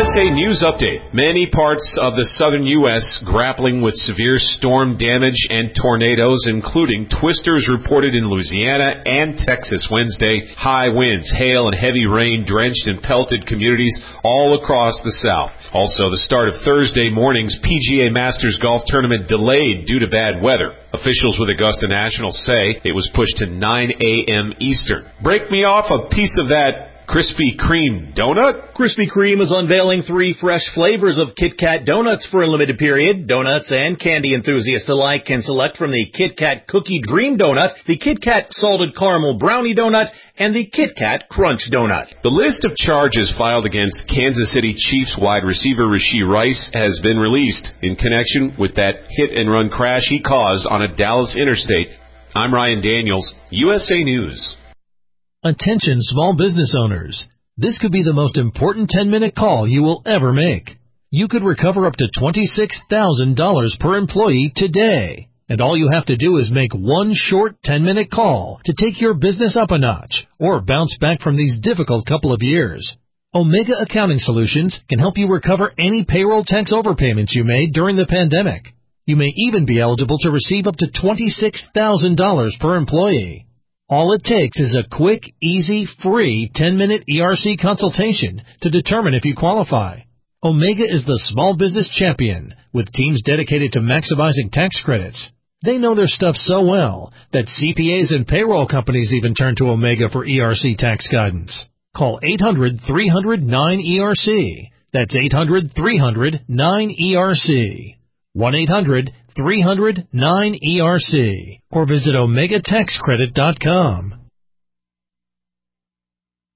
USA News Update. Many parts of the southern U.S. grappling with severe storm damage and tornadoes, including twisters reported in Louisiana and Texas Wednesday. High winds, hail, and heavy rain drenched and pelted communities all across the South. Also, the start of Thursday morning's PGA Masters Golf Tournament delayed due to bad weather. Officials with Augusta National say it was pushed to 9 a.m. Eastern. Break me off a piece of that Krispy Kreme donut? Krispy Kreme is unveiling 3 fresh flavors of Kit Kat donuts for a limited period. Donuts and candy enthusiasts alike can select from the Kit Kat Cookie Dream Donut, the Kit Kat Salted Caramel Brownie Donut, and the Kit Kat Crunch Donut. The list of charges filed against Kansas City Chiefs wide receiver Rashee Rice has been released in connection with that hit-and-run crash he caused on a Dallas interstate. I'm Ryan Daniels, USA News. Attention small business owners. This could be the most important 10-minute call you will ever make. You could recover up to $26,000 per employee today. And all you have to do is make one short 10-minute call to take your business up a notch or bounce back from these difficult couple of years. Omega Accounting Solutions can help you recover any payroll tax overpayments you made during the pandemic. You may even be eligible to receive up to $26,000 per employee. All it takes is a quick, easy, free 10-minute ERC consultation to determine if you qualify. Omega is the small business champion with teams dedicated to maximizing tax credits. They know their stuff so well that CPAs and payroll companies even turn to Omega for ERC tax guidance. Call 800-300-9ERC. That's 800-300-9ERC. 1-800-300-9ERC. Or visit OmegaTaxCredit.com.